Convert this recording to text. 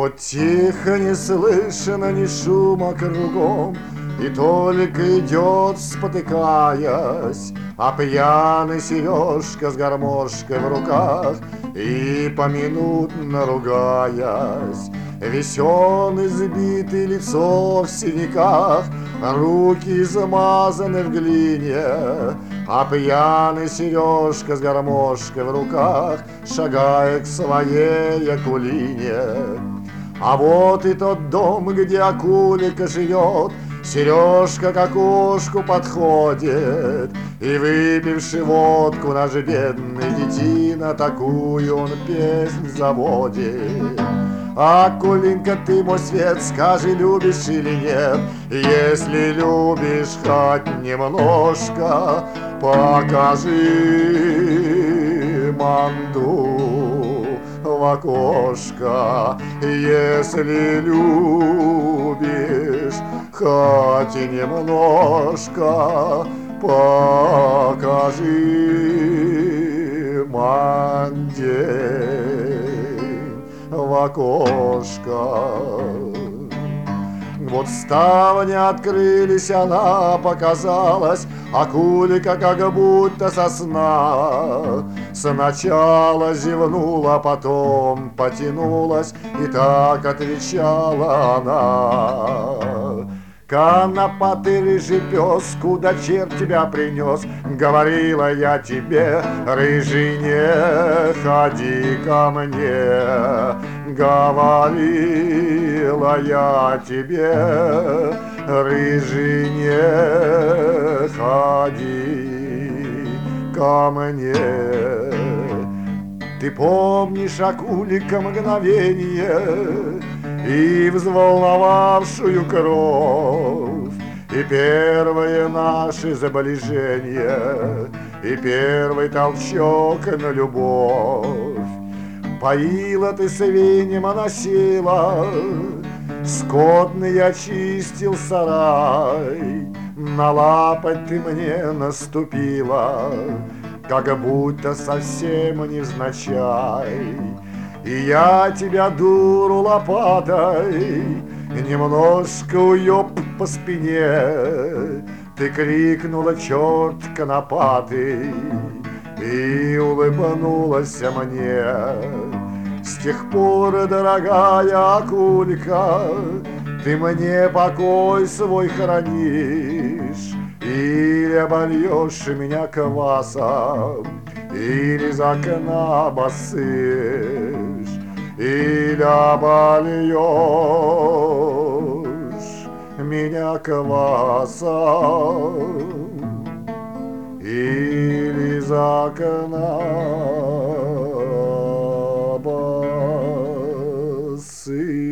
Вот тихо, не слышно ни шума кругом, и только идет, спотыкаясь, а пьяный Сережка с гармошкой в руках и поминутно ругаясь. Веселый, сбитый, лицо в синяках, руки замазаны в глине, а пьяный Сережка с гармошкой в руках шагает к своей Акулине. А вот и тот дом, где Акулика живет. Сережка к окошку подходит, и, выпивший водку, наш бедный детина, такую он песнь заводит. Акулинка, ты, мой свет, скажи, любишь или нет? Если любишь хоть немножко, покажи манду в окошко. Если любишь хоть и немножко, покажи манде в окошко. Вот ставни открылись, она показалась, Акулика как будто со сна. Сначала зевнула, потом потянулась, и так отвечала она: «Конопатый рыжий пес, куда черт тебя принес? Говорила я тебе, рыжий, не ходи ко мне. Говорила я тебе, рыжий, не ходи ко мне». Ты помнишь, Акулика, мгновение и взволновавшую кровь, и первые наши заближения, и первый толчок на любовь? Поила ты свиньям, она села, скотный очистил сарай, на лапоть ты мне наступила, как будто совсем невзначай. И я тебя, дуру, лопатой немножко уёб по спине. Ты крикнула: «Черт конопатый!» и улыбнулась мне. С тех пор, дорогая Акулька, ты мне покой свой хранишь, или обольешь меня квасом, или из окна бросишь, или обольешь меня квасом, или из окна бросишь.